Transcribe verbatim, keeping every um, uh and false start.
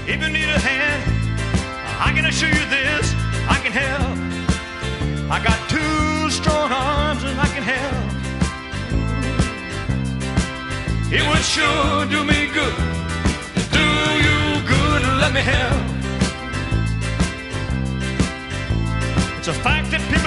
If you need a hand, I can assure you this, I can help. I got two strong arms and I can help. It would sure do me good, do you good, let me help. It's a fact that people